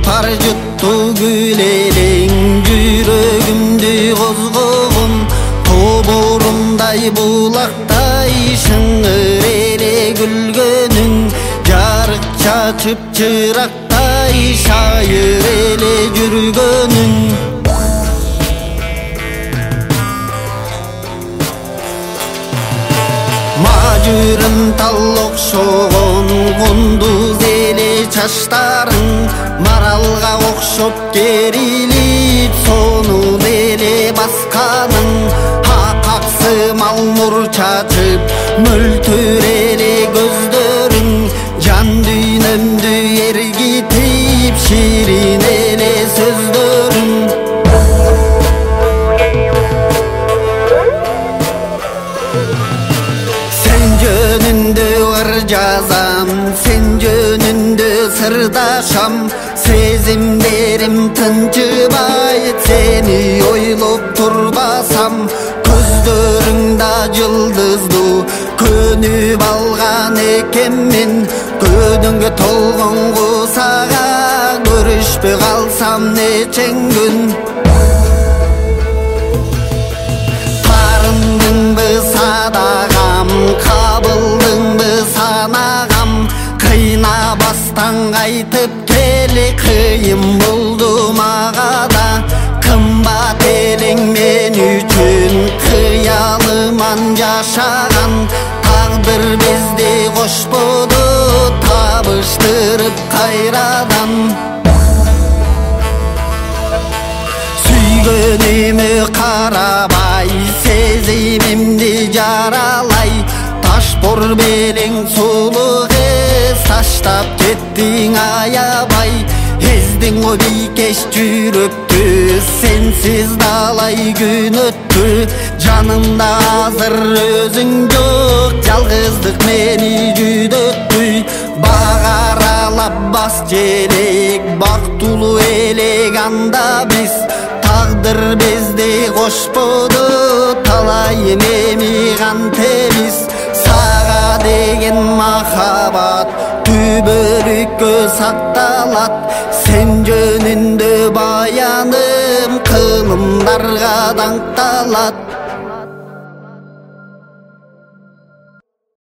тар жұтту гүл элең жүрөгүмдү козгогон тобурундай булактай шыңыр эле күлгөнүң жарык чачып чырактай шайыр эле жүргөнүң мажырым тал окшогон кундуз эле чачтарың маралга окшоп керилип сонун эле басканың аксымал нур чачып мөлтүр эле көздөрүң жан дүйнөмдү эргитип ширин эле сөздөрүң жөнүндө ыр жазам сен жөнүндө сырдашам сезимдерим тынчыбайт сени ойлоп турбасам көздөрүңда жылдыздуу көнүп алган экенмин көнүңгө толгонго сага көрүшпөй калсам нечең күн тарындыңбы садагам кабылдыңбы санагам кыйнабастан кайтып келе кыйын болду мага да кымбат элең мен үчүн кыялыман жашаган тагдыр бизди кошподу табыштырып кайрадан сүйгөнүмө карабай сезимимди жаралай ташбор белең сулуу кыз таштап кеттиң аябай эздиң го бийкеш жүрөктү сенсиз далай күн өттү жанымда азыр өзүң жок жалгыздык мени жүдөттү бак аралап бас желек бактылуу элек анда биз тагдыр бизди кошподу талайым эми кантебиз сага деген махабат түбөлүккө сакталат сен жөнүндө баяным кылымдарга даңкталат